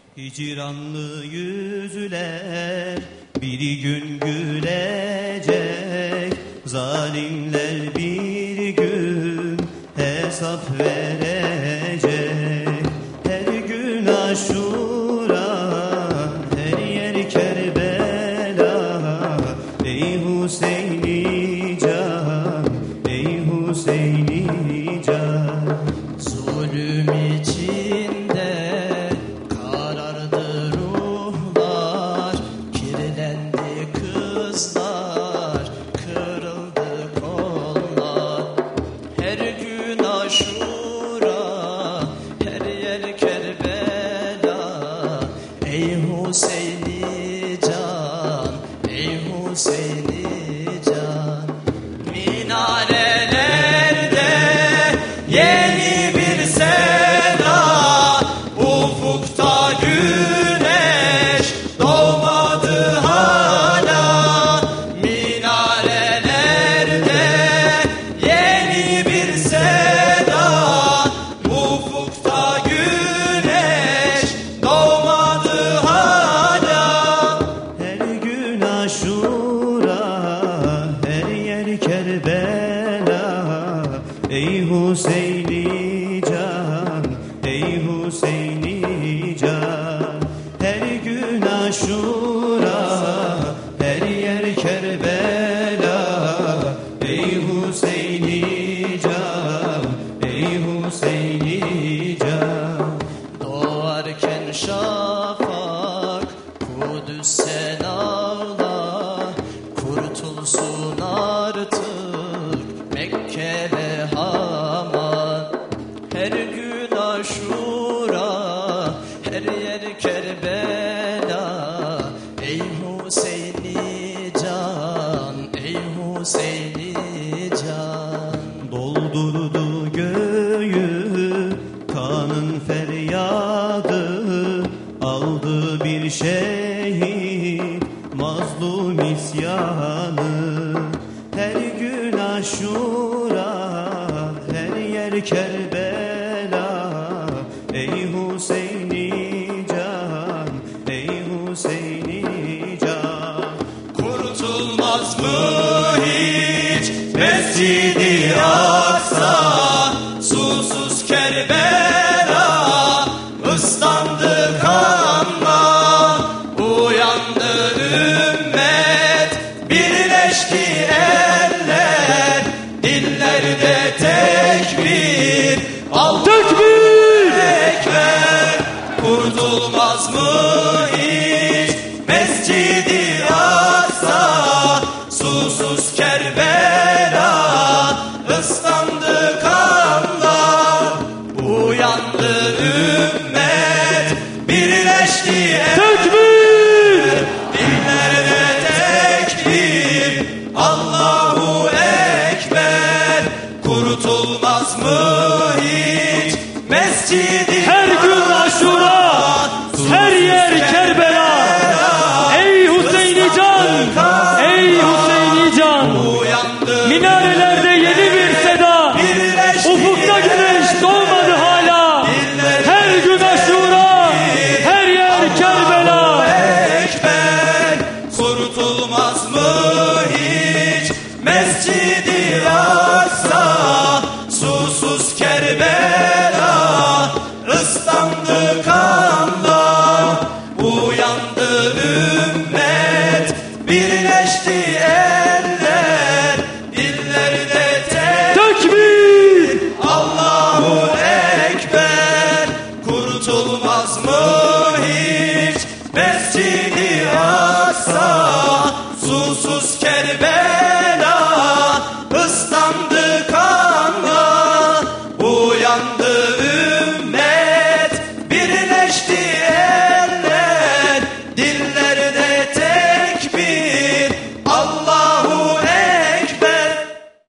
Hicranlı yüzler bir gün gülecek, zalimler bir gün hesap verecek. Her gün Aşura, her yer Kerbela. Ey Hüseyin'i can, ey Hüseyin'i can. Zulüm içinde karardı ruhlar, kirlendi kızlar, kırıldı kollar. Her gün Aşura, her yer Kerbela. Ey Hüseyin'i can, ey Hüseyin'i can. Minarelerde yeni bir seda, ufukta güneş doğmadı hala. Minarelerde yeni bir seda, ufukta güneş doğmadı hala. Her gün Aşura, her yer Kerbela. Ey Hüseyin'i can, ey Hüseyin'i can. Her gün Aşura, her yer Kerbela. Ey Hüseyin'i can, ey Hüseyin'i can. Doğarken şafak, Kudüs sen ağla, kurtulsun artık Mekke ve Haman. Her gün Aşura, her yer Kerbela. Ey Hüseyin'i can, ey Hüseyin'i can. Doldurdu göğü kanın feryadı, aldı bir şehit mazlum isyanı. Her gün Aşura, her yer Kerbela. Ey Hüseyin'i can, ey Hüseyin'i can. Kurtulmaz mı hiç Mescid-i Aksa, susuz Kerbela, ıslandı kanla, uyandı ümmet, birleşti eller, dillerde tekbir, Allahu Ekber. Kurtulmaz mı hiç Mescid-i Aksa, susuz Kerbela, ıslandı kanla, uyandı ümmet, birleşti eller, dillerde tekbir, Allahu Ekber. Kurtulmaz mı hiç Mescid-i Her gün Aşura, her yer Kerbela. Ey Hüseyin'i can, ey Hüseyin'i can. Minarelerde yeni bir seda, ufukta güneş doğmadı hala. Her gün Aşura,